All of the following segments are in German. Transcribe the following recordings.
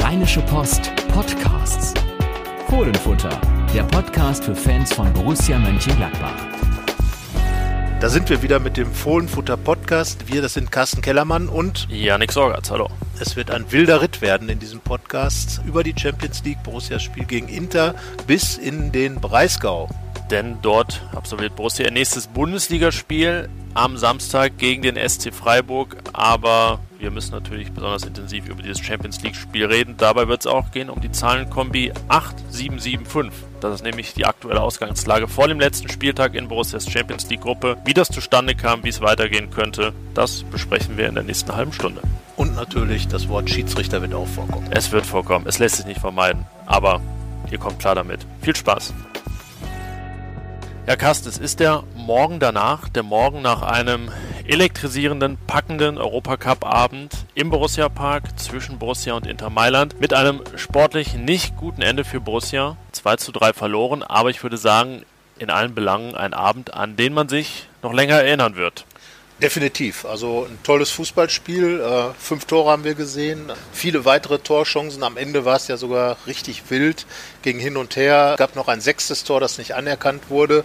Rheinische Post Podcasts. Fohlenfutter, der Podcast für Fans von Borussia Mönchengladbach. Da sind wir wieder mit dem Fohlenfutter Podcast. Wir, das sind Carsten Kellermann und Yannick Sorgatz, hallo. Es wird ein wilder Ritt werden in diesem Podcast über die Champions League, Borussias Spiel gegen Inter bis in den Breisgau. Denn dort absolviert Borussia ihr nächstes Bundesligaspiel am Samstag gegen den SC Freiburg. Aber wir müssen natürlich besonders intensiv über dieses Champions League-Spiel reden. Dabei wird es auch gehen um die Zahlenkombi 8775. Das ist nämlich die aktuelle Ausgangslage vor dem letzten Spieltag in Borussias Champions League-Gruppe. Wie das zustande kam, wie es weitergehen könnte, das besprechen wir in der nächsten halben Stunde. Und natürlich, das Wort Schiedsrichter wird auch vorkommen. Es wird vorkommen, es lässt sich nicht vermeiden. Aber ihr kommt klar damit. Viel Spaß! Ja, Carsten, es ist der Morgen danach, der Morgen nach einem elektrisierenden, packenden Europacup-Abend im Borussia-Park zwischen Borussia und Inter Mailand mit einem sportlich nicht guten Ende für Borussia. 2:3 verloren, aber ich würde sagen, in allen Belangen ein Abend, an den man sich noch länger erinnern wird. Definitiv, also ein tolles Fußballspiel, 5 Tore haben wir gesehen, viele weitere Torchancen, am Ende war es ja sogar richtig wild, gegen hin und her, gab noch ein 6. Tor, das nicht anerkannt wurde,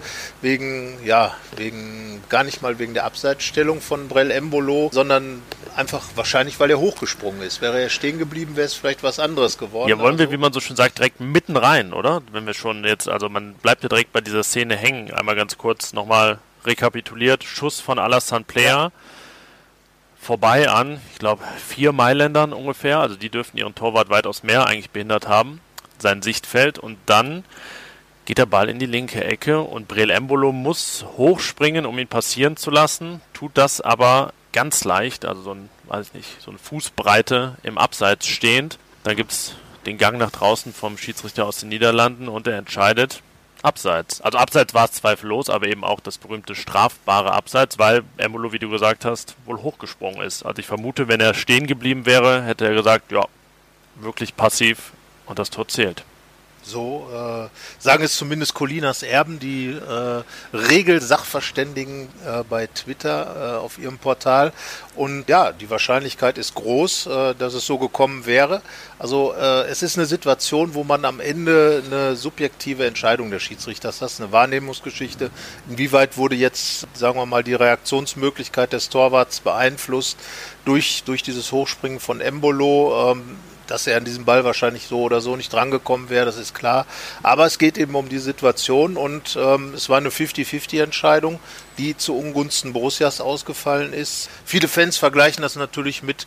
gar nicht mal wegen der Abseitsstellung von Breel Embolo, sondern einfach wahrscheinlich, weil er hochgesprungen ist. Wäre er stehen geblieben, wäre es vielleicht was anderes geworden. Ja, wollen wir, wie man so schön sagt, direkt mitten rein, oder? Wenn wir schon jetzt, also man bleibt ja direkt bei dieser Szene hängen, einmal ganz kurz nochmal rekapituliert, Schuss von Alassane Plea, vorbei an, ich glaube, 4 Mailändern ungefähr, also die dürften ihren Torwart weitaus mehr eigentlich behindert haben, sein Sichtfeld, und dann geht der Ball in die linke Ecke und Breel Embolo muss hochspringen, um ihn passieren zu lassen, tut das aber ganz leicht, also so eine Fußbreite im Abseits stehend. Dann gibt es den Gang nach draußen vom Schiedsrichter aus den Niederlanden und er entscheidet Abseits. Also Abseits war es zweifellos, aber eben auch das berühmte strafbare Abseits, weil Embolo, wie du gesagt hast, wohl hochgesprungen ist. Also ich vermute, wenn er stehen geblieben wäre, hätte er gesagt, ja, wirklich passiv und das Tor zählt. So sagen es zumindest Colinas Erben, die Regelsachverständigen bei Twitter auf ihrem Portal. Und ja, die Wahrscheinlichkeit ist groß, dass es so gekommen wäre. Also es ist eine Situation, wo man am Ende eine subjektive Entscheidung des Schiedsrichters hat, eine Wahrnehmungsgeschichte. Inwieweit wurde jetzt, sagen wir mal, die Reaktionsmöglichkeit des Torwarts beeinflusst durch dieses Hochspringen von Embolo? Dass er an diesem Ball wahrscheinlich so oder so nicht drangekommen wäre, das ist klar. Aber es geht eben um die Situation und es war eine 50-50-Entscheidung, die zu Ungunsten Borussias ausgefallen ist. Viele Fans vergleichen das natürlich mit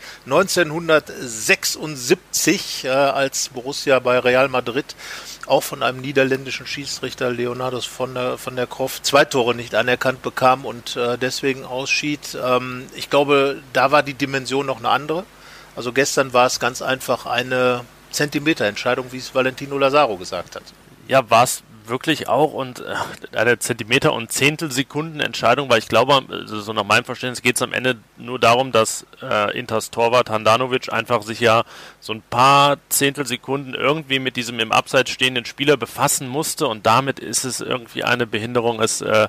1976, als Borussia bei Real Madrid auch von einem niederländischen Schiedsrichter, Leonardo von der Croft, 2 Tore nicht anerkannt bekam und deswegen ausschied. Ich glaube, da war die Dimension noch eine andere. Also gestern war es ganz einfach eine Zentimeterentscheidung, wie es Valentino Lazaro gesagt hat. Ja, war es wirklich auch, und eine Zentimeter- und Zehntelsekunden-Entscheidung, weil ich glaube, so nach meinem Verständnis geht es am Ende nur darum, dass Inters Torwart Handanovic einfach sich ja so ein paar Zehntelsekunden irgendwie mit diesem im Abseits stehenden Spieler befassen musste und damit ist es irgendwie eine Behinderung.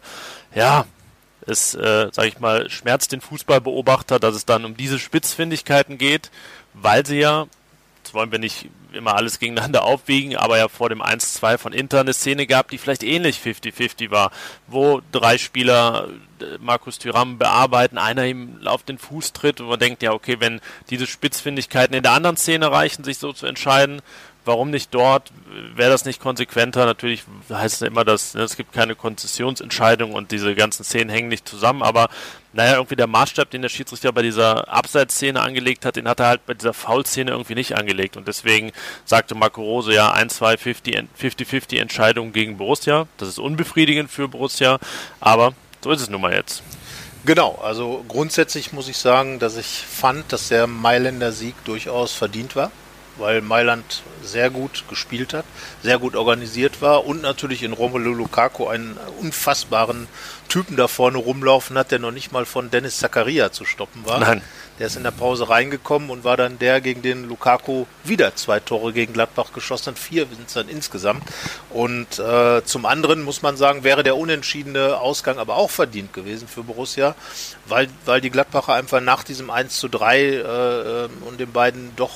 Es schmerzt den Fußballbeobachter, dass es dann um diese Spitzfindigkeiten geht, weil sie ja, jetzt wollen wir nicht immer alles gegeneinander aufwiegen, aber ja vor dem 1:2 von Inter eine Szene gab, die vielleicht ähnlich 50-50 war, wo 3 Spieler Markus Thuram bearbeiten, einer ihm auf den Fuß tritt und man denkt, ja okay, wenn diese Spitzfindigkeiten in der anderen Szene reichen, sich so zu entscheiden, warum nicht dort? Wäre das nicht konsequenter? Natürlich heißt es immer, dass es gibt keine Konzessionsentscheidung und diese ganzen Szenen hängen nicht zusammen, aber irgendwie der Maßstab, den der Schiedsrichter bei dieser Abseitsszene angelegt hat, den hat er halt bei dieser Foul-Szene irgendwie nicht angelegt und deswegen sagte Marco Rose, ja, 1-2 50-50 Entscheidung gegen Borussia. Das ist unbefriedigend für Borussia, aber so ist es nun mal jetzt. Genau, also grundsätzlich muss ich sagen, dass ich fand, dass der Mailänder Sieg durchaus verdient war, weil Mailand sehr gut gespielt hat, sehr gut organisiert war und natürlich in Romelu Lukaku einen unfassbaren Typen da vorne rumlaufen hat, der noch nicht mal von Dennis Zakaria zu stoppen war. Nein. Der ist in der Pause reingekommen und war dann der, gegen den Lukaku wieder 2 Tore gegen Gladbach geschossen hat. 4 sind es dann insgesamt. Und zum anderen muss man sagen, wäre der unentschiedene Ausgang aber auch verdient gewesen für Borussia, weil die Gladbacher einfach nach diesem 1:3 und den beiden doch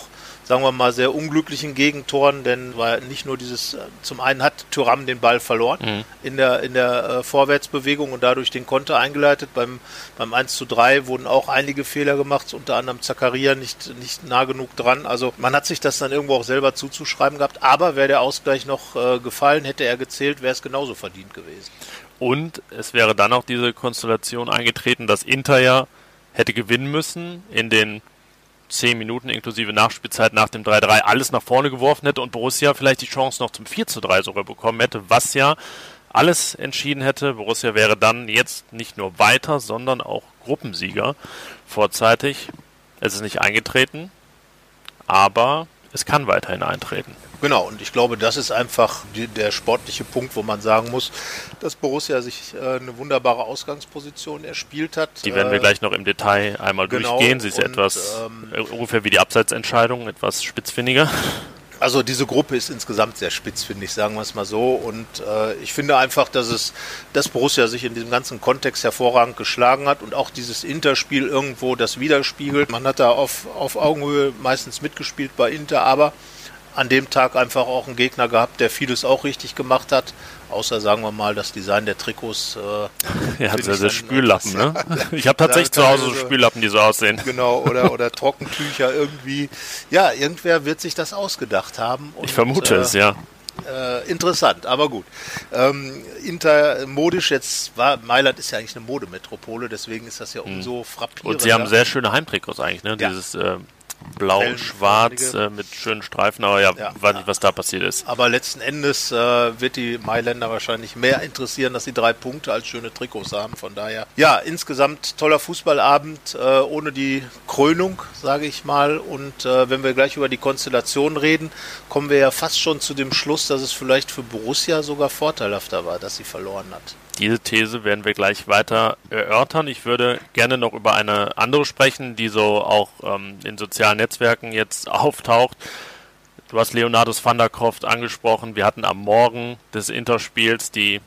sagen wir mal, sehr unglücklichen Gegentoren, denn war nicht nur zum einen hat Thuram den Ball verloren in der Vorwärtsbewegung und dadurch den Konter eingeleitet. Beim 1:3 wurden auch einige Fehler gemacht, unter anderem Zakaria nicht nah genug dran. Also man hat sich das dann irgendwo auch selber zuzuschreiben gehabt, aber wäre der Ausgleich noch gefallen, hätte er gezählt, wäre es genauso verdient gewesen. Und es wäre dann auch diese Konstellation eingetreten, dass Inter ja hätte gewinnen müssen in den 10 Minuten inklusive Nachspielzeit nach dem 3:3 alles nach vorne geworfen hätte und Borussia vielleicht die Chance noch zum 4:3 sogar bekommen hätte, was ja alles entschieden hätte. Borussia wäre dann jetzt nicht nur weiter, sondern auch Gruppensieger vorzeitig. Es ist nicht eingetreten, aber es kann weiterhin eintreten. Genau, und ich glaube, das ist einfach der sportliche Punkt, wo man sagen muss, dass Borussia sich eine wunderbare Ausgangsposition erspielt hat. Die werden wir gleich noch im Detail einmal durchgehen. Sie ist ungefähr wie die Abseitsentscheidung, etwas spitzfindiger. Also diese Gruppe ist insgesamt sehr spitzfindig, sagen wir es mal so. Und ich finde einfach, dass Borussia sich in diesem ganzen Kontext hervorragend geschlagen hat und auch dieses Interspiel irgendwo das widerspiegelt. Man hat da auf Augenhöhe meistens mitgespielt bei Inter, aber an dem Tag einfach auch einen Gegner gehabt, der vieles auch richtig gemacht hat. Außer, sagen wir mal, das Design der Trikots. Ja, hat sehr Spüllappen, ne? Ich habe tatsächlich zu Hause so Spüllappen, die so aussehen. Genau, oder Trockentücher irgendwie. Ja, irgendwer wird sich das ausgedacht haben. Und, ich vermute es, ja. Interessant, aber gut. Inter modisch Mailand ist ja eigentlich eine Modemetropole, deswegen ist das ja umso frappierender. Und sie haben sehr schöne Heimtrikots eigentlich, ne? Ja. Dieses blau-schwarz mit schönen Streifen, aber weiß nicht, was da passiert ist. Aber letzten Endes wird die Mailänder wahrscheinlich mehr interessieren, dass sie 3 Punkte als schöne Trikots haben. Von daher, ja, insgesamt toller Fußballabend ohne die Krönung, sage ich mal. Und wenn wir gleich über die Konstellation reden, kommen wir ja fast schon zu dem Schluss, dass es vielleicht für Borussia sogar vorteilhafter war, dass sie verloren hat. Diese These werden wir gleich weiter erörtern. Ich würde gerne noch über eine andere sprechen, die so auch in sozialen Netzwerken jetzt auftaucht. Du hast Leonardus van der Croft angesprochen. Wir hatten am Morgen des Interspiels die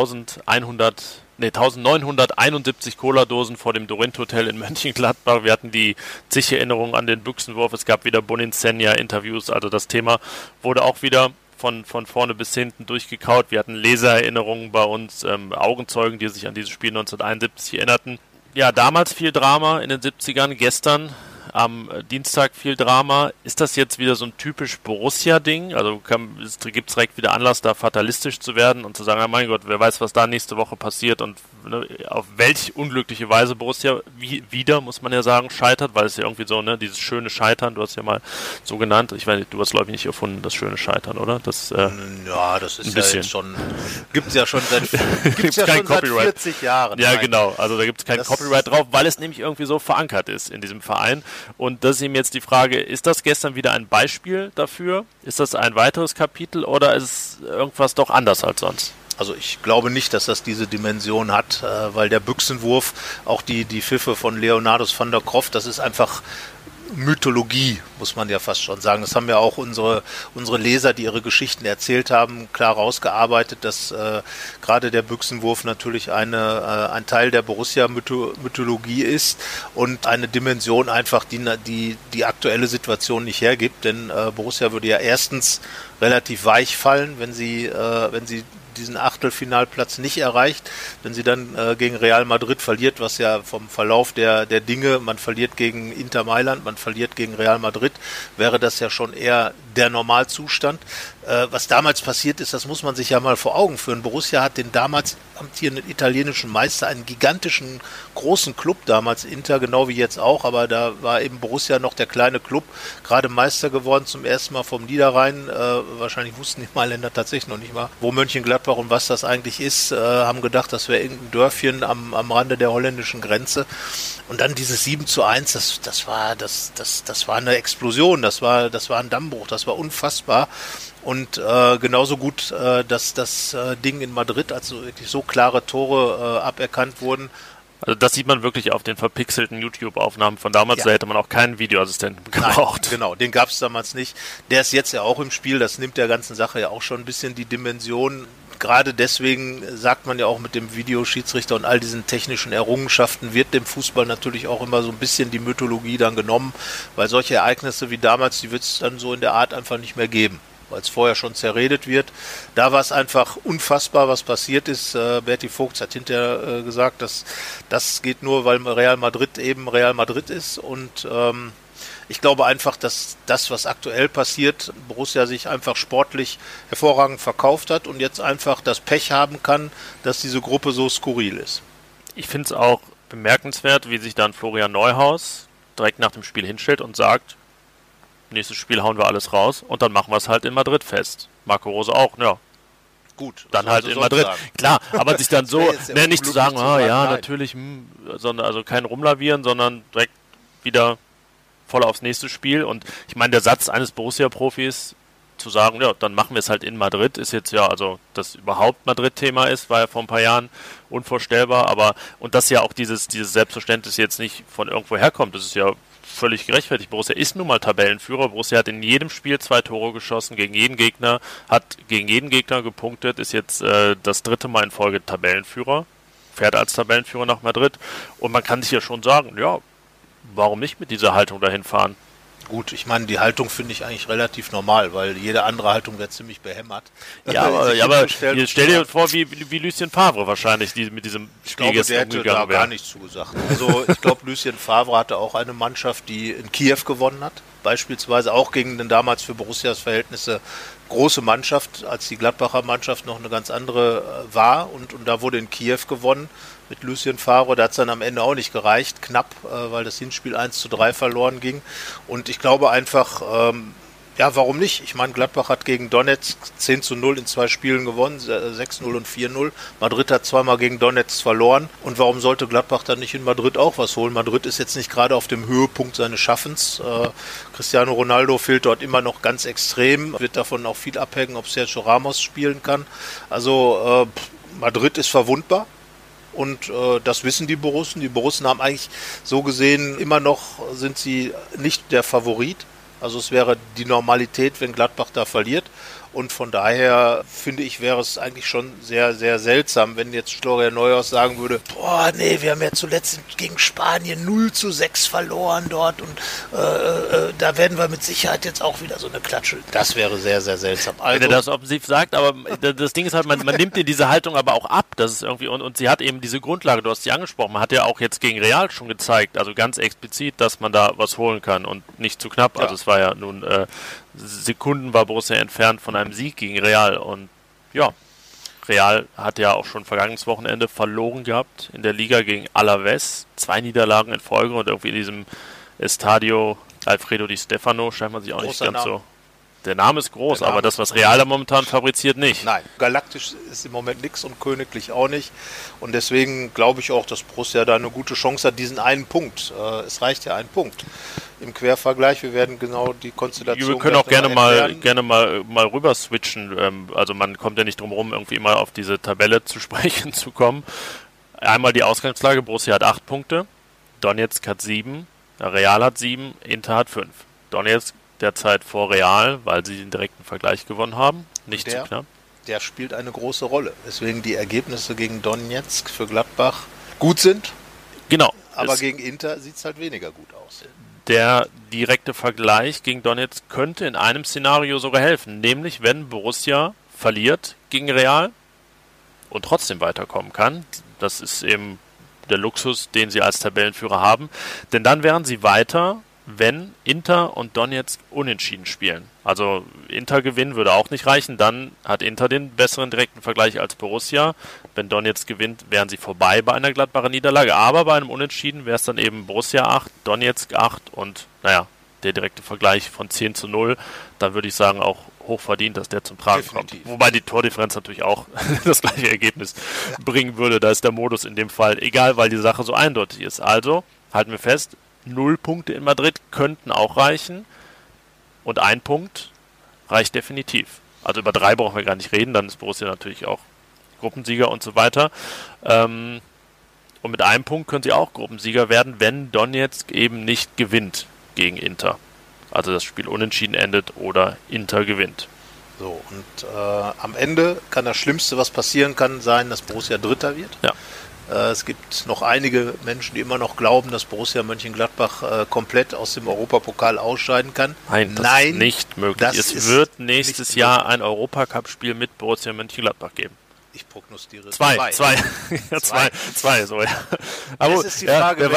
1971 Cola-Dosen vor dem Dorint-Hotel in Mönchengladbach. Wir hatten die zig Erinnerungen an den Büchsenwurf. Es gab wieder Boninsenja-Interviews. Also das Thema wurde auch wieder von vorne bis hinten durchgekaut. Wir hatten Lesererinnerungen bei uns, Augenzeugen, die sich an dieses Spiel 1971 erinnerten. Ja, damals viel Drama in den 70ern, gestern am Dienstag viel Drama. Ist das jetzt wieder so ein typisch Borussia-Ding? Also gibt es direkt wieder Anlass, da fatalistisch zu werden und zu sagen, mein Gott, wer weiß, was da nächste Woche passiert und auf welch unglückliche Weise Borussia wieder, muss man ja sagen, scheitert, weil es ja irgendwie so, dieses schöne Scheitern, du hast ja mal so genannt, ich weiß nicht, du hast glaube ich nicht erfunden, das schöne Scheitern, oder? Das ist ja jetzt schon, gibt's ja schon seit 40 Jahren. Ja, genau, also da gibt es kein Copyright drauf, weil es nämlich irgendwie so verankert ist in diesem Verein. Und das ist eben jetzt die Frage, ist das gestern wieder ein Beispiel dafür? Ist das ein weiteres Kapitel oder ist irgendwas doch anders als sonst? Also ich glaube nicht, dass das diese Dimension hat, weil der Büchsenwurf, auch die Pfiffe von Leonardus van der Croft, das ist einfach Mythologie, muss man ja fast schon sagen. Das haben ja auch unsere Leser, die ihre Geschichten erzählt haben, klar rausgearbeitet, dass gerade der Büchsenwurf natürlich ein Teil der Borussia-Mythologie ist und eine Dimension einfach, die aktuelle Situation nicht hergibt. Denn Borussia würde ja erstens relativ weich fallen, wenn sie diesen Achtelfinalplatz nicht erreicht, wenn sie dann gegen Real Madrid verliert, was ja vom Verlauf der Dinge, man verliert gegen Inter Mailand, man verliert gegen Real Madrid, wäre das ja schon eher der Normalzustand. Was damals passiert ist, das muss man sich ja mal vor Augen führen. Borussia hat den damals amtierenden italienischen Meister, einen gigantischen, großen Club damals, Inter, genau wie jetzt auch, aber da war eben Borussia noch der kleine Club, gerade Meister geworden, zum ersten Mal vom Niederrhein. Wahrscheinlich wussten die Mailänder tatsächlich noch nicht mal, wo Mönchengladbach und was das eigentlich ist, haben gedacht, das wäre irgendein Dörfchen am Rande der holländischen Grenze. Und dann dieses 7:1, das war eine Explosion, das war ein Dammbruch, das war unfassbar. Und genauso gut, dass das Ding in Madrid, also wirklich so klare Tore aberkannt wurden. Also das sieht man wirklich auf den verpixelten YouTube-Aufnahmen von damals, da hätte man auch keinen Videoassistenten gebraucht. Nein, genau, den gab es damals nicht. Der ist jetzt ja auch im Spiel, das nimmt der ganzen Sache ja auch schon ein bisschen die Dimension. gerade deswegen sagt man ja auch mit dem Videoschiedsrichter und all diesen technischen Errungenschaften wird dem Fußball natürlich auch immer so ein bisschen die Mythologie dann genommen, weil solche Ereignisse wie damals, die wird es dann so in der Art einfach nicht mehr geben, weil es vorher schon zerredet wird. Da war es einfach unfassbar, was passiert ist. Berti Vogts hat hinterher gesagt, dass das geht nur, weil Real Madrid eben Real Madrid ist und ich glaube einfach, dass das, was aktuell passiert, Borussia sich einfach sportlich hervorragend verkauft hat und jetzt einfach das Pech haben kann, dass diese Gruppe so skurril ist. Ich finde es auch bemerkenswert, wie sich dann Florian Neuhaus direkt nach dem Spiel hinstellt und sagt, nächstes Spiel hauen wir alles raus und dann machen wir es halt in Madrid fest. Marco Rose auch, ja. Gut. Dann halt in Madrid. Sagen. Klar, aber sich dann so, nicht zu sagen, nein. natürlich, sondern also kein Rumlavieren, sondern direkt wieder voll aufs nächste Spiel. Und ich meine, der Satz eines Borussia-Profis zu sagen, ja, dann machen wir es halt in Madrid, ist jetzt ja, also dass überhaupt Madrid-Thema ist, war ja vor ein paar Jahren unvorstellbar, aber und dass ja auch dieses Selbstverständnis jetzt nicht von irgendwo herkommt, das ist ja völlig gerechtfertigt. Borussia ist nun mal Tabellenführer. Borussia hat in jedem Spiel 2 Tore geschossen, gegen jeden Gegner, hat gegen jeden Gegner gepunktet, ist jetzt das 3. Mal in Folge Tabellenführer, fährt als Tabellenführer nach Madrid und man kann sich ja schon sagen, ja, warum nicht mit dieser Haltung dahin fahren? Gut, ich meine, die Haltung finde ich eigentlich relativ normal, weil jede andere Haltung wäre ziemlich behämmert. Ja, aber stell dir vor, wie Lucien Favre wahrscheinlich mit diesem Spiel gestern umgegangen wäre. Ich glaube, der hätte da gar nichts zugesagt. Also ich glaube, Lucien Favre hatte auch eine Mannschaft, die in Kiew gewonnen hat, beispielsweise auch gegen den damals für Borussias Verhältnisse große Mannschaft, als die Gladbacher Mannschaft noch eine ganz andere war und da wurde in Kiew gewonnen mit Lucien Favre, da hat es dann am Ende auch nicht gereicht, knapp, weil das Hinspiel 1:3 verloren ging und ich glaube einfach, ja, warum nicht? Ich meine, Gladbach hat gegen Donetsk 10:0 in 2 Spielen gewonnen, 6:0 und 4:0. Madrid hat zweimal gegen Donetsk verloren. Und warum sollte Gladbach dann nicht in Madrid auch was holen? Madrid ist jetzt nicht gerade auf dem Höhepunkt seines Schaffens. Cristiano Ronaldo fehlt dort immer noch ganz extrem. Wird davon auch viel abhängen, ob Sergio Ramos spielen kann. Also Madrid ist verwundbar. Und das wissen die Borussen. Die Borussen haben eigentlich so gesehen immer noch, sind sie nicht der Favorit. Also es wäre die Normalität, wenn Gladbach da verliert. Und von daher finde ich, wäre es eigentlich schon sehr, sehr seltsam, wenn jetzt Florian Neuhaus sagen würde, boah, nee, wir haben ja zuletzt gegen Spanien 0:6 verloren dort und da werden wir mit Sicherheit jetzt auch wieder so eine Klatsche. Das wäre sehr, sehr seltsam. Also, wenn er das offensiv sagt, aber das Ding ist halt, man nimmt dir diese Haltung aber auch ab. Das ist irgendwie, und sie hat eben diese Grundlage, du hast sie angesprochen, man hat ja auch jetzt gegen Real schon gezeigt, also ganz explizit, dass man da was holen kann und nicht zu knapp. Ja. Also es war ja nun Sekunden war Borussia entfernt von einem Sieg gegen Real und ja, Real hat ja auch schon vergangenes Wochenende verloren gehabt in der Liga gegen Alavés, 2 Niederlagen in Folge und irgendwie in diesem Estadio Alfredo Di Stefano scheint man sich auch nicht ganz so. Der Name ist groß, aber das, was Real da momentan fabriziert, nicht. Nein, galaktisch ist im Moment nichts und königlich auch nicht. Und deswegen glaube ich auch, dass Borussia da eine gute Chance hat, diesen einen Punkt. Es reicht ja ein Punkt. Im Quervergleich, wir werden genau die Konstellation... Wir können auch gerne mal rüber switchen. Also man kommt ja nicht drum herum, irgendwie immer auf diese Tabelle zu sprechen zu kommen. Einmal die Ausgangslage, Borussia hat 8 Punkte, Donetsk hat 7, Real hat 7, Inter hat 5. Donetsk derzeit vor Real, weil sie den direkten Vergleich gewonnen haben. Nicht zu knapp. Der spielt eine große Rolle. Weswegen die Ergebnisse gegen Donetsk für Gladbach gut sind. Genau. Aber gegen Inter sieht es halt weniger gut aus. Der direkte Vergleich gegen Donetsk könnte in einem Szenario sogar helfen. Nämlich, wenn Borussia verliert gegen Real und trotzdem weiterkommen kann. Das ist eben der Luxus, den sie als Tabellenführer haben. Denn dann wären sie weiter, wenn Inter und Donetsk unentschieden spielen. Also Inter gewinnen würde auch nicht reichen, dann hat Inter den besseren direkten Vergleich als Borussia. Wenn Donetsk gewinnt, wären sie vorbei bei einer Gladbacher Niederlage, aber bei einem Unentschieden wäre es dann eben Borussia 8, Donetsk 8 und naja, der direkte Vergleich von 10:0, dann würde ich sagen auch hochverdient, dass der zum Tragen kommt. Wobei die Tordifferenz natürlich auch das gleiche Ergebnis bringen würde, da ist der Modus in dem Fall egal, weil die Sache so eindeutig ist. Also, halten wir fest, 0 Punkte in Madrid könnten auch reichen und 1 Punkt reicht definitiv. Also über 3 brauchen wir gar nicht reden, dann ist Borussia natürlich auch Gruppensieger und so weiter. Und mit 1 Punkt können sie auch Gruppensieger werden, wenn Donetsk eben nicht gewinnt gegen Inter. Also das Spiel unentschieden endet oder Inter gewinnt. So, und am Ende kann das Schlimmste, was passieren kann, sein, dass Borussia Dritter wird. Ja. Es gibt noch einige Menschen, die immer noch glauben, dass Borussia Mönchengladbach komplett aus dem Europapokal ausscheiden kann. Nein, das ist nicht möglich. Es wird nächstes Jahr ein Europacup-Spiel mit Borussia Mönchengladbach geben. Ich prognostiere zwei, so, ja. Aber das ist die Frage,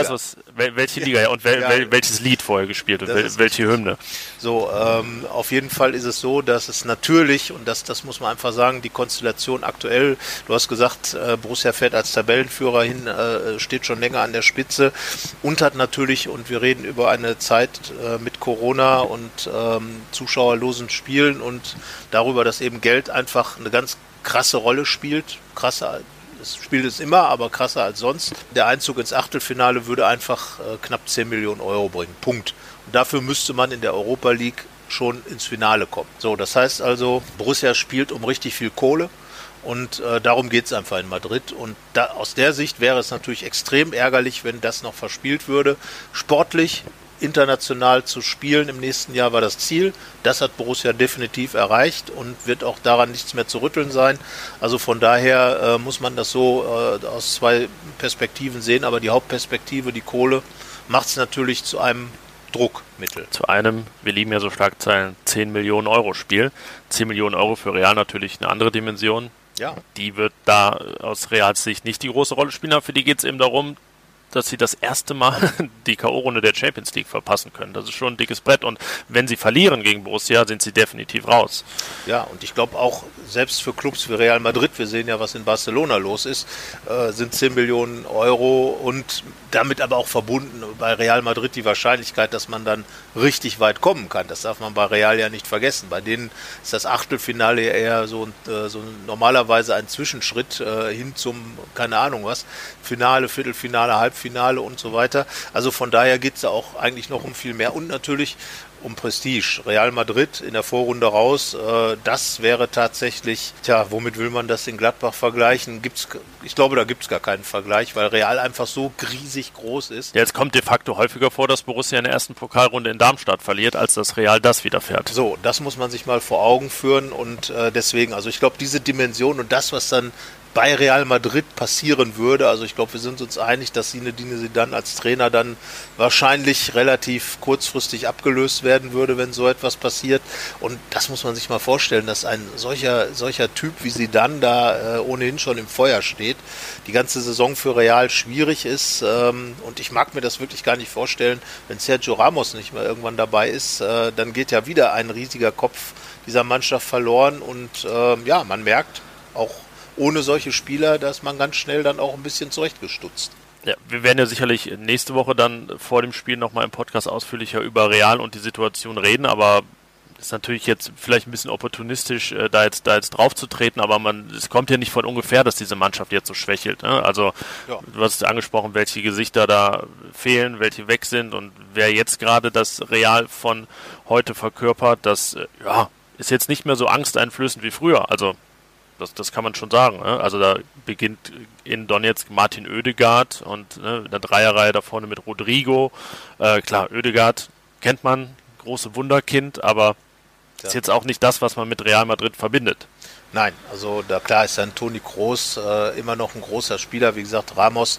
welche Liga, ja, und welches Lied vorher gespielt wird, welche Hymne. So, auf jeden Fall ist es so, dass es natürlich, und das muss man einfach sagen, die Konstellation aktuell, du hast gesagt, Borussia fährt als Tabellenführer hin, steht schon länger an der Spitze und hat natürlich, und wir reden über eine Zeit mit Corona und zuschauerlosen Spielen und darüber, dass eben Geld einfach eine ganz krasse Rolle spielt, krasser, es spielt es immer, aber krasser als sonst. Der Einzug ins Achtelfinale würde einfach knapp 10 Millionen Euro bringen, Punkt. Und dafür müsste man in der Europa League schon ins Finale kommen. So, das heißt also, Borussia spielt um richtig viel Kohle und darum geht es einfach in Madrid. Und aus der Sicht wäre es natürlich extrem ärgerlich, wenn das noch verspielt würde. Sportlich international zu spielen im nächsten Jahr war das Ziel. Das hat Borussia definitiv erreicht und wird auch daran nichts mehr zu rütteln sein. Also von daher muss man das so aus zwei Perspektiven sehen, aber die Hauptperspektive, die Kohle, macht es natürlich zu einem Druckmittel. Zu einem, wir lieben ja so Schlagzeilen, 10 Millionen Euro Spiel. 10 Millionen Euro für Real natürlich eine andere Dimension. Ja. Die wird da aus Reals Sicht nicht die große Rolle spielen, aber für die geht es eben darum, dass sie das erste Mal die K.O.-Runde der Champions League verpassen können. Das ist schon ein dickes Brett und wenn sie verlieren gegen Borussia, sind sie definitiv raus. Ja, und ich glaube auch, selbst für Clubs wie Real Madrid, wir sehen ja, was in Barcelona los ist, sind 10 Millionen Euro und damit aber auch verbunden bei Real Madrid die Wahrscheinlichkeit, dass man dann richtig weit kommen kann. Das darf man bei Real ja nicht vergessen. Bei denen ist das Achtelfinale eher so normalerweise ein Zwischenschritt hin zum, keine Ahnung was, Finale, Viertelfinale, Halbfinale und so weiter. Also von daher geht es ja auch eigentlich noch um viel mehr und natürlich um Prestige. Real Madrid in der Vorrunde raus, das wäre tatsächlich, womit will man das in Gladbach vergleichen? Ich glaube, da gibt es gar keinen Vergleich, weil Real einfach so riesig groß ist. Ja, es kommt de facto häufiger vor, dass Borussia in der ersten Pokalrunde in Darmstadt verliert, als dass Real das widerfährt. So, das muss man sich mal vor Augen führen und deswegen, also ich glaube, diese Dimension und das, was dann bei Real Madrid passieren würde. Also ich glaube, wir sind uns einig, dass Zinedine Zidane als Trainer dann wahrscheinlich relativ kurzfristig abgelöst werden würde, wenn so etwas passiert. Und das muss man sich mal vorstellen, dass ein solcher Typ wie Zidane da ohnehin schon im Feuer steht. Die ganze Saison für Real schwierig ist und ich mag mir das wirklich gar nicht vorstellen, wenn Sergio Ramos nicht mehr irgendwann dabei ist, dann geht ja wieder ein riesiger Kopf dieser Mannschaft verloren und man merkt auch ohne solche Spieler, da ist man ganz schnell dann auch ein bisschen zurechtgestutzt. Ja, wir werden ja sicherlich nächste Woche dann vor dem Spiel nochmal im Podcast ausführlicher über Real und die Situation reden, aber ist natürlich jetzt vielleicht ein bisschen opportunistisch, da jetzt drauf zu treten, aber es kommt ja nicht von ungefähr, dass diese Mannschaft jetzt so schwächelt. Ne? Also Du hast angesprochen, welche Gesichter da fehlen, welche weg sind und wer jetzt gerade das Real von heute verkörpert, das ist jetzt nicht mehr so angsteinflößend wie früher. Also das kann man schon sagen. Ne? Also da beginnt in Donetsk Martin Oedegaard und in der Dreierreihe da vorne mit Rodrigo. Klar, Oedegaard kennt man, große Wunderkind, aber ist jetzt auch nicht das, was man mit Real Madrid verbindet. Nein, also da klar ist dann Toni Kroos immer noch ein großer Spieler, wie gesagt Ramos,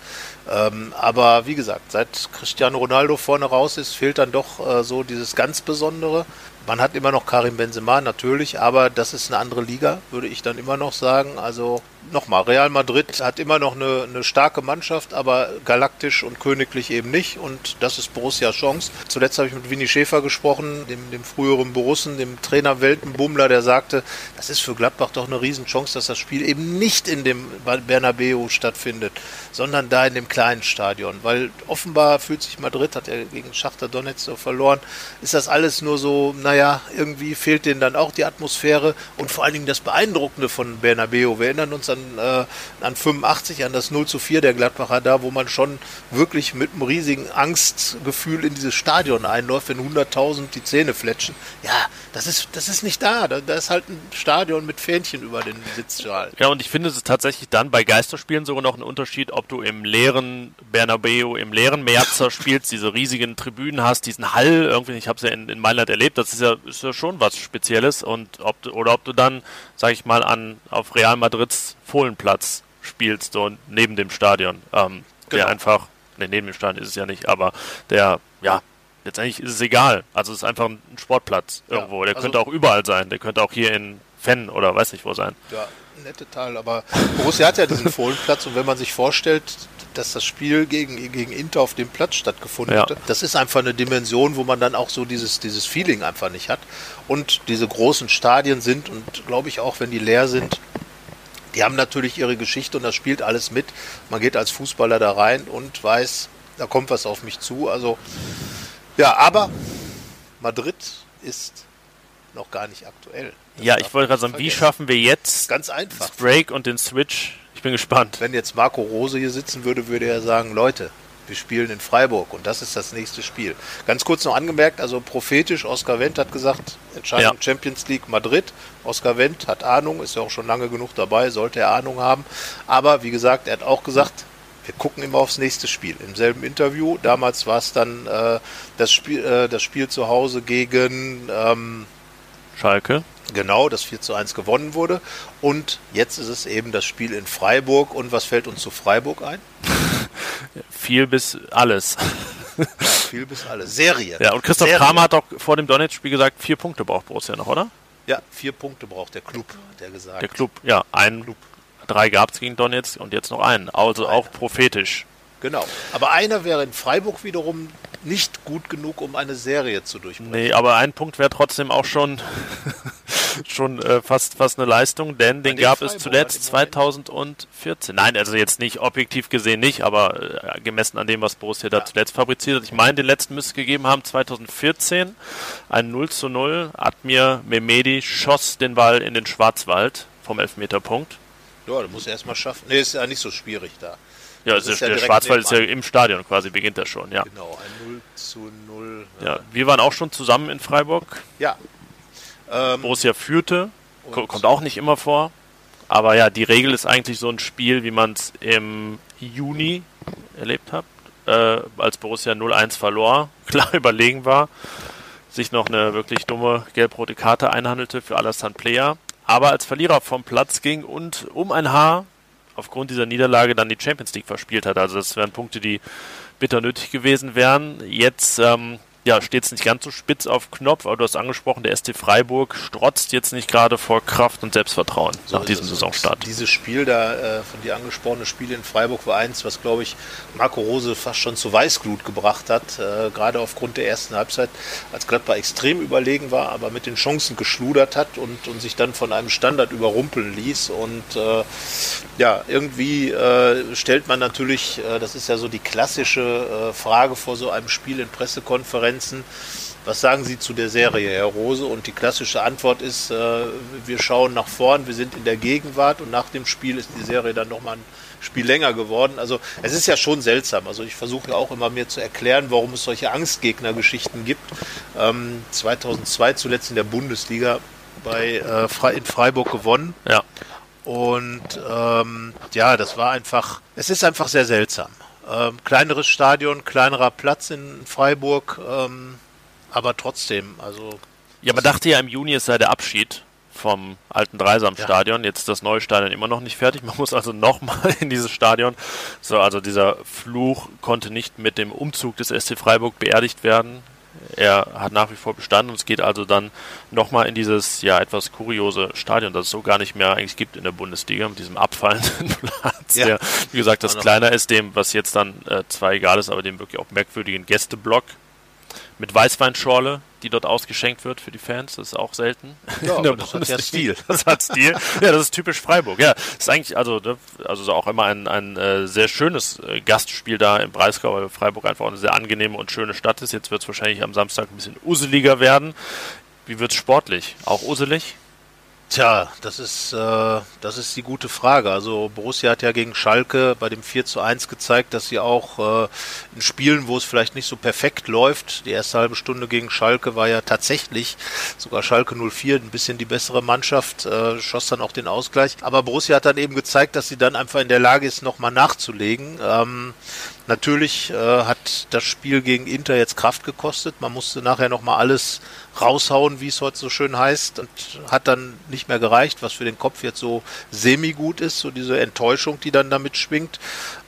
aber wie gesagt, seit Cristiano Ronaldo vorne raus ist, fehlt dann doch so dieses ganz Besondere. Man hat immer noch Karim Benzema, natürlich, aber das ist eine andere Liga, würde ich dann immer noch sagen. Also nochmal, Real Madrid hat immer noch eine starke Mannschaft, aber galaktisch und königlich eben nicht und das ist Borussias Chance. Zuletzt habe ich mit Winnie Schäfer gesprochen, dem früheren Borussen, dem Trainer Weltenbummler, der sagte, das ist für Gladbach doch eine Riesenchance, dass das Spiel eben nicht in dem Bernabeu stattfindet, sondern da in dem kleinen Stadion, weil offenbar fühlt sich Madrid, hat er gegen Schachtar Donetsk so verloren, ist das alles nur so, irgendwie fehlt denen dann auch die Atmosphäre und vor allen Dingen das Beeindruckende von Bernabeu. Wir erinnern uns an 85, an das 0:4 der Gladbacher da, wo man schon wirklich mit einem riesigen Angstgefühl in dieses Stadion einläuft, wenn 100.000 die Zähne fletschen. Ja, Das ist nicht da. Da ist halt ein Stadion mit Fähnchen über den Sitzschalen. Ja, und ich finde, es ist tatsächlich dann bei Geisterspielen sogar noch ein Unterschied, ob du im leeren Bernabeu, im leeren Merzer spielst, diese riesigen Tribünen hast, diesen Hall, irgendwie, ich habe es ja in Mailand erlebt, das ist ja schon was Spezielles. Und ob du dann, sag ich mal, auf Real Madrids Fohlenplatz spielst, so neben dem Stadion, der einfach, neben dem Stadion ist es ja nicht, aber letztendlich ist es egal. Also es ist einfach ein Sportplatz irgendwo. Der könnte auch überall sein. Der könnte auch hier in Fenn oder weiß nicht wo sein. Ja, nette Teil. Aber Borussia hat ja diesen Fohlenplatz und wenn man sich vorstellt, dass das Spiel gegen Inter auf dem Platz stattgefunden hatte, das ist einfach eine Dimension, wo man dann auch so dieses Feeling einfach nicht hat. Und diese großen Stadien sind, und glaube ich auch, wenn die leer sind, die haben natürlich ihre Geschichte und das spielt alles mit. Man geht als Fußballer da rein und weiß, da kommt was auf mich zu. Also ja, aber Madrid ist noch gar nicht aktuell. Ja, ich wollte gerade sagen, wie schaffen wir jetzt ganz einfach das Break und den Switch? Ich bin gespannt. Wenn jetzt Marco Rose hier sitzen würde, würde er sagen, Leute, wir spielen in Freiburg und das ist das nächste Spiel. Ganz kurz noch angemerkt, also prophetisch, Oskar Wendt hat gesagt, Entscheidung Champions League Madrid. Oskar Wendt hat Ahnung, ist ja auch schon lange genug dabei, sollte er Ahnung haben. Aber wie gesagt, er hat auch gesagt, wir gucken immer aufs nächste Spiel. Im selben Interview, damals war es dann das Spiel zu Hause gegen Schalke. Genau, das 4:1 gewonnen wurde. Und jetzt ist es eben das Spiel in Freiburg. Und was fällt uns zu Freiburg ein? Viel bis alles. Ja, viel bis alles. Serie. Ja, und Christoph Kramer hat auch vor dem Donetsk-Spiel gesagt, 4 Punkte braucht Borussia noch, oder? Ja, 4 Punkte braucht der Club, hat er gesagt. Der Club, ja. 3 gab es gegen Donetsk und jetzt noch einen. Also auch prophetisch. Genau. Aber einer wäre in Freiburg wiederum nicht gut genug, um eine Serie zu durchbrechen. Nee, aber ein Punkt wäre trotzdem auch schon fast eine Leistung, denn den gab es zuletzt 2014. Nein, also jetzt nicht objektiv gesehen nicht, aber gemessen an dem, was Borussia da zuletzt fabriziert hat. Ich meine, den letzten müsste es gegeben haben, 2014, ein 0:0. Admir Mehmedi schoss den Ball in den Schwarzwald vom Elfmeterpunkt. Ja, das muss er erstmal schaffen. Nee, ist ja nicht so schwierig da. Ja, also der Schwarzwald ist ja im Stadion quasi, beginnt er schon, ja. Genau, ein 0:0. Ja, wir waren auch schon zusammen in Freiburg. Ja. Borussia führte, kommt auch nicht immer vor. Aber ja, die Regel ist eigentlich so ein Spiel, wie man es im Juni erlebt hat, als Borussia 0:1 verlor, klar überlegen war, sich noch eine wirklich dumme gelb-rote Karte einhandelte für Alassane Plea, aber als Verlierer vom Platz ging und um ein Haar aufgrund dieser Niederlage dann die Champions League verspielt hat. Also das wären Punkte, die bitter nötig gewesen wären. Jetzt steht es nicht ganz so spitz auf Knopf, aber du hast angesprochen, der SC Freiburg strotzt jetzt nicht gerade vor Kraft und Selbstvertrauen nach diesem Saisonstart. Dieses Spiel da, von dir angesprochene Spiel in Freiburg war eins, was, glaube ich, Marco Rose fast schon zu Weißglut gebracht hat, gerade aufgrund der ersten Halbzeit, als Gladbach extrem überlegen war, aber mit den Chancen geschludert hat und sich dann von einem Standard überrumpeln ließ und irgendwie stellt man natürlich, das ist ja so die klassische Frage vor so einem Spiel in Pressekonferenzen, was sagen Sie zu der Serie, Herr Rose? Und die klassische Antwort ist, wir schauen nach vorn, wir sind in der Gegenwart und nach dem Spiel ist die Serie dann nochmal ein Spiel länger geworden. Also es ist ja schon seltsam. Also ich versuche ja auch immer mir zu erklären, warum es solche Angstgegner-Geschichten gibt. 2002 zuletzt in der Bundesliga in Freiburg gewonnen. Ja. Und das war einfach, es ist einfach sehr seltsam. Kleineres Stadion, kleinerer Platz in Freiburg, aber trotzdem, also... Ja, man dachte ja im Juni, es sei der Abschied vom alten Dreisamstadion. Jetzt ist das neue Stadion immer noch nicht fertig. Man muss also nochmal in dieses Stadion. So, also dieser Fluch konnte nicht mit dem Umzug des SC Freiburg beerdigt werden. Er hat nach wie vor bestanden und es geht also dann nochmal in dieses etwas kuriose Stadion, das es so gar nicht mehr eigentlich gibt in der Bundesliga, mit diesem abfallenden Platz, der, wie gesagt, das kleiner ist, dem, was jetzt dann zwar egal ist, aber dem wirklich auch merkwürdigen Gästeblock mit Weißweinschorle, die dort ausgeschenkt wird für die Fans, das ist auch selten. Ja, aber das hat ja Stil. Das hat Stil. Ja, das ist typisch Freiburg. Ja, das ist eigentlich also auch immer ein sehr schönes Gastspiel da im Breisgau, weil Freiburg einfach eine sehr angenehme und schöne Stadt ist. Jetzt wird es wahrscheinlich am Samstag ein bisschen useliger werden. Wie wird es sportlich? Auch uselig? Tja, das ist die gute Frage. Also Borussia hat ja gegen Schalke bei dem 4:1 gezeigt, dass sie auch in Spielen, wo es vielleicht nicht so perfekt läuft, die erste halbe Stunde gegen Schalke war ja tatsächlich sogar Schalke 04 ein bisschen die bessere Mannschaft, schoss dann auch den Ausgleich. Aber Borussia hat dann eben gezeigt, dass sie dann einfach in der Lage ist, nochmal nachzulegen. Natürlich hat das Spiel gegen Inter jetzt Kraft gekostet. Man musste nachher nochmal alles raushauen, wie es heute so schön heißt, und hat dann nicht mehr gereicht, was für den Kopf jetzt so semi-gut ist, so diese Enttäuschung, die dann damit schwingt.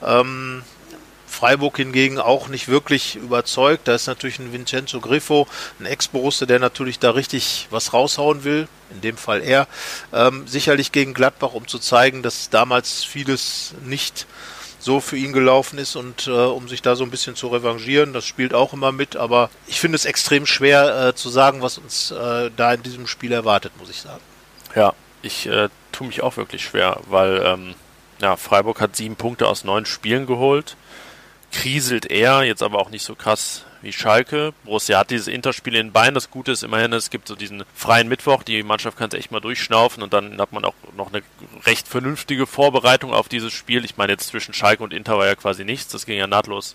Freiburg hingegen auch nicht wirklich überzeugt. Da ist natürlich ein Vincenzo Griffo, ein Ex-Borusse, der natürlich da richtig was raushauen will, in dem Fall er. Sicherlich gegen Gladbach, um zu zeigen, dass damals vieles nicht so für ihn gelaufen ist und um sich da so ein bisschen zu revanchieren. Das spielt auch immer mit, aber ich finde es extrem schwer zu sagen, was uns da in diesem Spiel erwartet, muss ich sagen. Ja, ich tue mich auch wirklich schwer, weil Freiburg hat 7 Punkte aus 9 Spielen geholt, kriselt eher, jetzt aber auch nicht so krass wie Schalke. Borussia hat dieses Interspiel in den Beinen. Das Gute ist immerhin, es gibt so diesen freien Mittwoch, die Mannschaft kann es echt mal durchschnaufen und dann hat man auch noch eine recht vernünftige Vorbereitung auf dieses Spiel. Ich meine, jetzt zwischen Schalke und Inter war ja quasi nichts, das ging ja nahtlos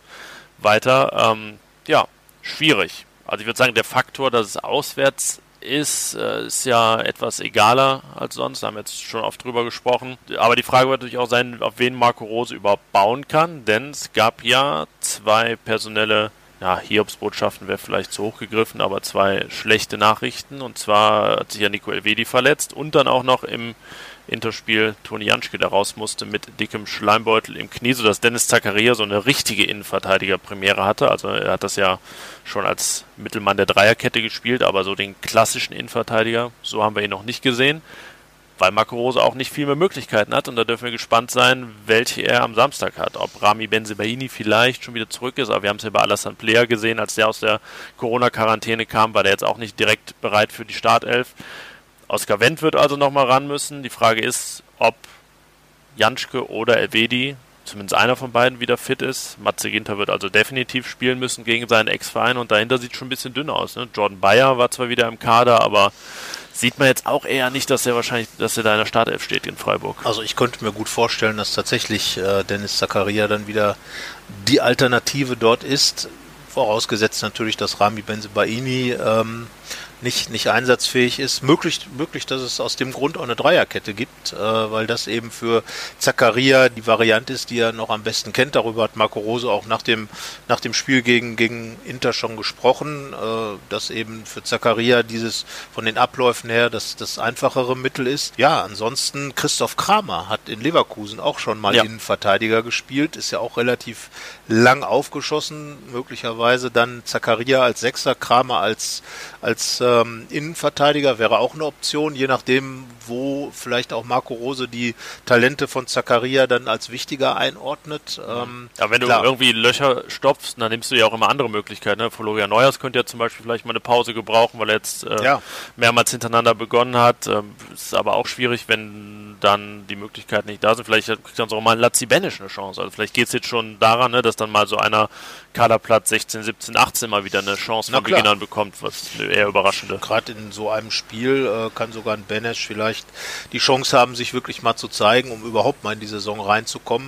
weiter. Schwierig. Also ich würde sagen, der Faktor, dass es auswärts ist ja etwas egaler als sonst. Da haben wir jetzt schon oft drüber gesprochen. Aber die Frage wird natürlich auch sein, auf wen Marco Rose überhaupt bauen kann, denn es gab ja 2 personelle Hiobsbotschaften wäre vielleicht zu hoch gegriffen, aber 2 schlechte Nachrichten. Und zwar hat sich ja Nico Elvedi verletzt und dann auch noch im Interspiel Toni Janschke, der raus musste mit dickem Schleimbeutel im Knie, sodass Dennis Zakaria so eine richtige Innenverteidiger-Premiere hatte. Also er hat das ja schon als Mittelmann der Dreierkette gespielt, aber so den klassischen Innenverteidiger, so haben wir ihn noch nicht gesehen, weil Marco Rose auch nicht viel mehr Möglichkeiten hat und da dürfen wir gespannt sein, welche er am Samstag hat. Ob Rami Bensebaini vielleicht schon wieder zurück ist, aber wir haben es ja bei Alassane Plea gesehen, als der aus der Corona-Quarantäne kam, war der jetzt auch nicht direkt bereit für die Startelf. Oskar Wendt wird also nochmal ran müssen. Die Frage ist, ob Janschke oder Elvedi, zumindest einer von beiden, wieder fit ist. Matze Ginter wird also definitiv spielen müssen gegen seinen Ex-Verein und dahinter sieht es schon ein bisschen dünn aus. Ne? Jordan Bayer war zwar wieder im Kader, aber sieht man jetzt auch eher nicht, dass er da in der Startelf steht in Freiburg. Also ich könnte mir gut vorstellen, dass tatsächlich Dennis Zakaria dann wieder die Alternative dort ist. Vorausgesetzt natürlich, dass Rami Bensebaini nicht einsatzfähig ist. Möglich, dass es aus dem Grund auch eine Dreierkette gibt, weil das eben für Zakaria die Variante ist, die er noch am besten kennt. Darüber hat Marco Rose auch nach dem Spiel gegen Inter schon gesprochen, dass eben für Zakaria dieses von den Abläufen her das einfachere Mittel ist. Ja, ansonsten Christoph Kramer hat in Leverkusen auch schon mal Innenverteidiger gespielt, ist ja auch relativ lang aufgeschossen, möglicherweise dann Zakaria als Sechser, Kramer als Innenverteidiger wäre auch eine Option, je nachdem, wo vielleicht auch Marco Rose die Talente von Zakaria dann als wichtiger einordnet. Ja, wenn du irgendwie Löcher stopfst, dann nimmst du ja auch immer andere Möglichkeiten. Ne? Florian Neuers könnte ja zum Beispiel vielleicht mal eine Pause gebrauchen, weil er jetzt mehrmals hintereinander begonnen hat. Ist aber auch schwierig, wenn dann die Möglichkeiten nicht da sind. Vielleicht kriegt dann so mal ein Lazzi Benesch eine Chance. Also vielleicht geht es jetzt schon daran, ne, dass dann mal so einer Kaderplatz 16, 17, 18 mal wieder eine Chance von Beginn an bekommt, was eher überraschende. Gerade in so einem Spiel kann sogar ein Benesch vielleicht die Chance haben, sich wirklich mal zu zeigen, um überhaupt mal in die Saison reinzukommen.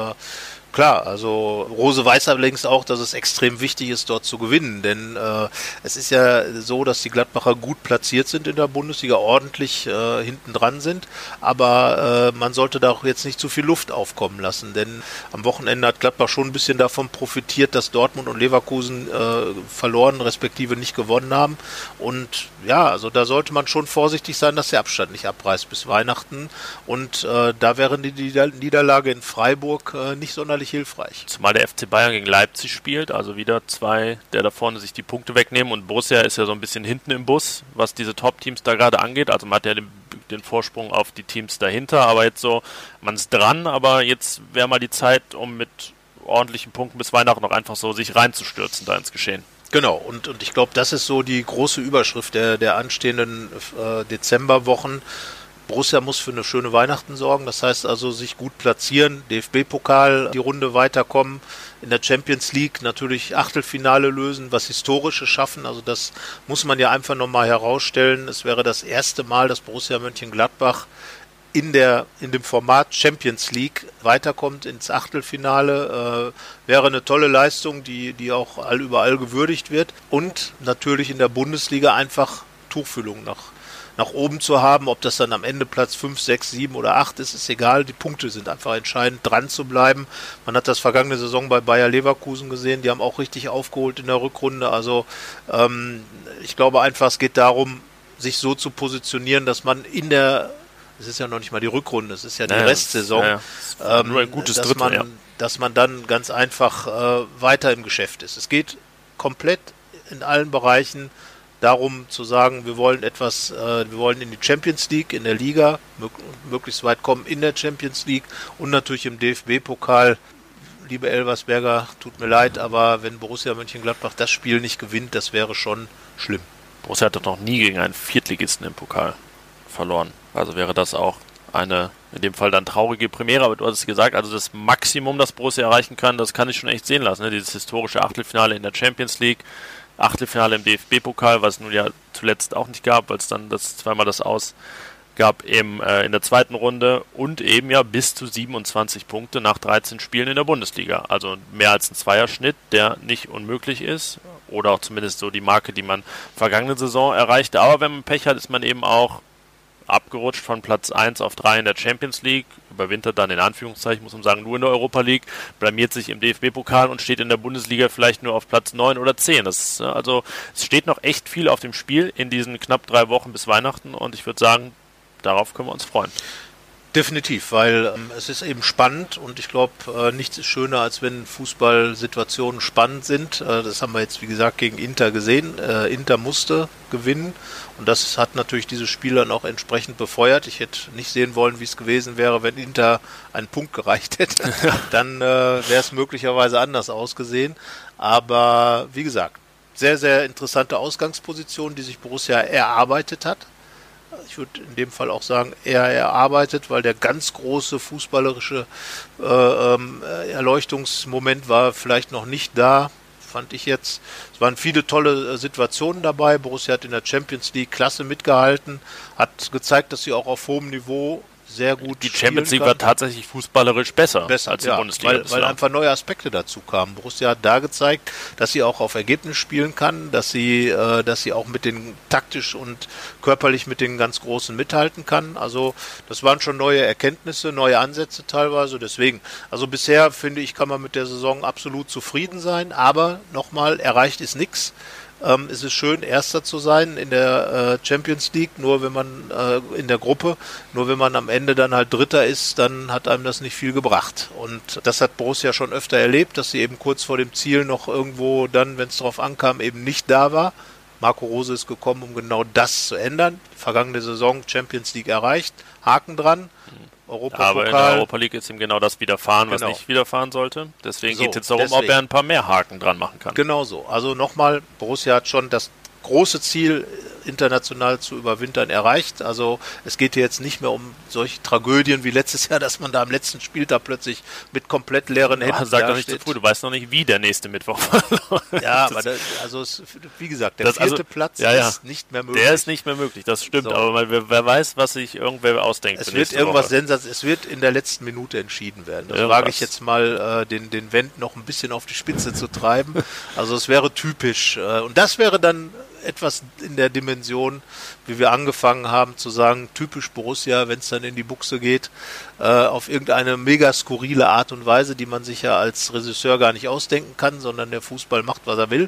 Klar, also Rose weiß allerdings auch, dass es extrem wichtig ist, dort zu gewinnen, denn es ist ja so, dass die Gladbacher gut platziert sind in der Bundesliga, ordentlich hinten dran sind, aber man sollte da auch jetzt nicht zu viel Luft aufkommen lassen, denn am Wochenende hat Gladbach schon ein bisschen davon profitiert, dass Dortmund und Leverkusen verloren, respektive nicht gewonnen haben und ja, also da sollte man schon vorsichtig sein, dass der Abstand nicht abreißt bis Weihnachten und da wäre die Niederlage in Freiburg nicht sonderlich hilfreich. Zumal der FC Bayern gegen Leipzig spielt, also wieder 2, der da vorne sich die Punkte wegnehmen und Borussia ist ja so ein bisschen hinten im Bus, was diese Top-Teams da gerade angeht, also man hat ja den Vorsprung auf die Teams dahinter, aber jetzt so, man ist dran, aber jetzt wäre mal die Zeit, um mit ordentlichen Punkten bis Weihnachten noch einfach so sich reinzustürzen da ins Geschehen. Genau, und ich glaube, das ist so die große Überschrift der anstehenden Dezemberwochen. Borussia muss für eine schöne Weihnachten sorgen. Das heißt also, sich gut platzieren, DFB-Pokal, die Runde weiterkommen, in der Champions League natürlich Achtelfinale lösen, was Historisches schaffen. Also das muss man ja einfach nochmal herausstellen. Es wäre das erste Mal, dass Borussia Mönchengladbach in dem Format Champions League weiterkommt ins Achtelfinale, wäre eine tolle Leistung, die auch überall gewürdigt wird. Und natürlich in der Bundesliga einfach Tuchfühlung nach oben zu haben. Ob das dann am Ende Platz 5, 6, 7 oder 8 ist egal. Die Punkte sind einfach entscheidend, dran zu bleiben. Man hat das vergangene Saison bei Bayer Leverkusen gesehen. Die haben auch richtig aufgeholt in der Rückrunde. Also ich glaube einfach, es geht darum, sich so zu positionieren, dass man es ist ja noch nicht mal die Rückrunde, es ist ja die Restsaison, nur ein gutes Drittel, dass man dann ganz einfach weiter im Geschäft ist. Es geht komplett in allen Bereichen darum zu sagen, wir wollen in die Champions League, in der Liga, möglichst weit kommen in der Champions League und natürlich im DFB-Pokal. Liebe Elversberger, tut mir leid, aber wenn Borussia Mönchengladbach das Spiel nicht gewinnt, das wäre schon schlimm. Borussia hat doch noch nie gegen einen Viertligisten im Pokal verloren. Also wäre das auch eine, in dem Fall dann traurige Premiere, aber du hast es gesagt, also das Maximum, das Borussia erreichen kann, das kann ich schon echt sehen lassen. Ne? Dieses historische Achtelfinale in der Champions League, Achtelfinale im DFB-Pokal, was es nun ja zuletzt auch nicht gab, weil es dann zweimal das ausgab in der zweiten Runde und eben ja bis zu 27 Punkte nach 13 Spielen in der Bundesliga. Also mehr als ein Zweierschnitt, der nicht unmöglich ist oder auch zumindest so die Marke, die man vergangene Saison erreichte. Aber wenn man Pech hat, ist man eben auch abgerutscht von Platz 1 auf 3 in der Champions League, überwintert dann in Anführungszeichen, muss man sagen, nur in der Europa League, blamiert sich im DFB-Pokal und steht in der Bundesliga vielleicht nur auf Platz 9 oder 10. Also es steht noch echt viel auf dem Spiel in diesen knapp 3 Wochen bis Weihnachten und ich würde sagen, darauf können wir uns freuen. Definitiv, weil es ist eben spannend und ich glaube, nichts ist schöner, als wenn Fußballsituationen spannend sind. Das haben wir jetzt, wie gesagt, gegen Inter gesehen. Inter musste gewinnen und das hat natürlich diese Spiel dann auch entsprechend befeuert. Ich hätte nicht sehen wollen, wie es gewesen wäre, wenn Inter einen Punkt gereicht hätte. Dann wäre es möglicherweise anders ausgesehen. Aber wie gesagt, sehr, sehr interessante Ausgangsposition, die sich Borussia erarbeitet hat. Ich würde in dem Fall auch sagen, eher erarbeitet, weil der ganz große fußballerische Erleuchtungsmoment war vielleicht noch nicht da, fand ich jetzt. Es waren viele tolle Situationen dabei. Borussia hat in der Champions League klasse mitgehalten, hat gezeigt, dass sie auch auf hohem Niveau sehr gut die Champions League war tatsächlich fußballerisch besser als die Bundesliga. Weil einfach neue Aspekte dazu kamen. Borussia hat da gezeigt, dass sie auch auf Ergebnis spielen kann, dass sie auch mit den taktisch und körperlich mit den ganz Großen mithalten kann. Also das waren schon neue Erkenntnisse, neue Ansätze teilweise. Deswegen, also bisher finde ich, kann man mit der Saison absolut zufrieden sein. Aber nochmal, erreicht ist nichts. Es ist schön, Erster zu sein in der Champions League, nur wenn man in der Gruppe, nur wenn man am Ende dann halt Dritter ist, dann hat einem das nicht viel gebracht. Und das hat Borussia schon öfter erlebt, dass sie eben kurz vor dem Ziel noch irgendwo dann, wenn es darauf ankam, eben nicht da war. Marco Rose ist gekommen, um genau das zu ändern. Vergangene Saison Champions League erreicht, Haken dran. Aber in der Europa League ist ihm genau das widerfahren, was nicht widerfahren sollte. Deswegen geht es jetzt darum, ob er ein paar mehr Haken dran machen kann. Genau so. Also nochmal, Borussia hat schon das große Ziel, international zu überwintern, erreicht. Also es geht hier jetzt nicht mehr um solche Tragödien wie letztes Jahr, dass man da am letzten Spieltag plötzlich mit komplett leeren Händen Sag doch nicht zu früh, du weißt noch nicht, wie der nächste Mittwoch war. Ja, aber wie gesagt, der vierte Platz ist nicht mehr möglich. Der ist nicht mehr möglich, das stimmt, so. Aber wer weiß, was sich irgendwer ausdenkt. Es wird es wird in der letzten Minute entschieden werden. Das wage ich jetzt mal, den Wendt noch ein bisschen auf die Spitze zu treiben. Also es wäre typisch. Und das wäre dann etwas in der Dimension, wie wir angefangen haben zu sagen, typisch Borussia, wenn es dann in die Buchse geht, auf irgendeine mega skurrile Art und Weise, die man sich ja als Regisseur gar nicht ausdenken kann, sondern der Fußball macht, was er will.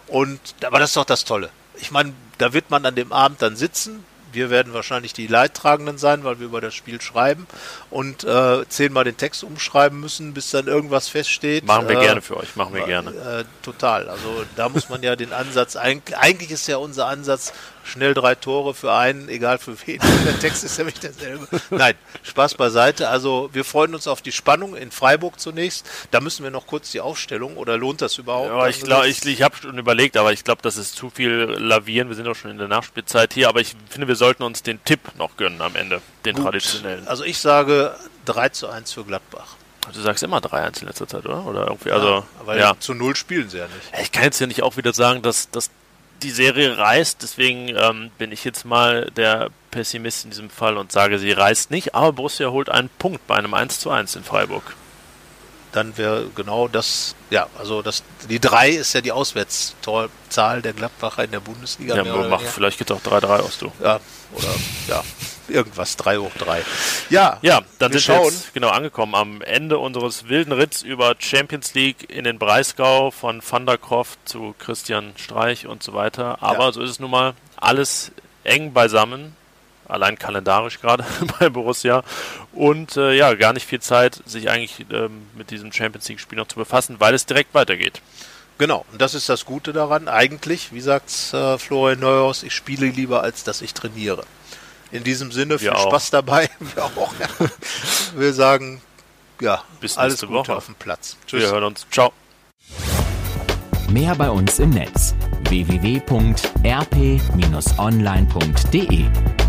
Aber das ist doch das Tolle. Ich meine, da wird man an dem Abend dann sitzen. Wir werden wahrscheinlich die Leidtragenden sein, weil wir über das Spiel schreiben und 10-mal den Text umschreiben müssen, bis dann irgendwas feststeht. Machen wir gerne für euch, machen wir gerne. Total. Also da muss man ja den Ansatz, eigentlich ist ja unser Ansatz, schnell 3 Tore für einen, egal für wen. Der Text ist nämlich derselbe. Nein, Spaß beiseite. Also wir freuen uns auf die Spannung in Freiburg zunächst. Da müssen wir noch kurz die Aufstellung, oder lohnt das überhaupt? Ja, ich habe schon überlegt, aber ich glaube, das ist zu viel lavieren. Wir sind auch schon in der Nachspielzeit hier, aber ich finde, wir sollten uns den Tipp noch gönnen am Ende, den traditionellen. Also ich sage 3:1 für Gladbach. Du sagst immer 3-1 in letzter Zeit, oder? Oder irgendwie, Ja, also, weil ja. zu 0 spielen sie ja nicht. Ich kann jetzt ja nicht auch wieder sagen, dass die Serie reißt, deswegen bin ich jetzt mal der Pessimist in diesem Fall und sage, sie reißt nicht, aber Borussia holt einen Punkt bei einem 1:1 in Freiburg. Dann wäre genau das, ja, also die 3 ist ja die Auswärtstorzahl der Gladbacher in der Bundesliga. Ja, vielleicht geht es auch 3-3 aus, du. Ja, oder ja, irgendwas 3/3. Ja, dann sind wir jetzt genau angekommen am Ende unseres wilden Ritts über Champions League in den Breisgau von Van der Kroft zu Christian Streich und so weiter. Aber so ist es nun mal, alles eng beisammen, allein kalendarisch gerade bei Borussia. Und gar nicht viel Zeit, sich eigentlich mit diesem Champions League-Spiel noch zu befassen, weil es direkt weitergeht. Genau, und das ist das Gute daran. Eigentlich, wie sagt Florian Neuhaus, ich spiele lieber, als dass ich trainiere. In diesem Sinne, viel Spaß dabei. Wir auch. Wir sagen, ja, bis alles nächste Gute Woche auf dem Platz. Tschüss. Wir hören uns. Ciao. Mehr bei uns im Netz: www.rp-online.de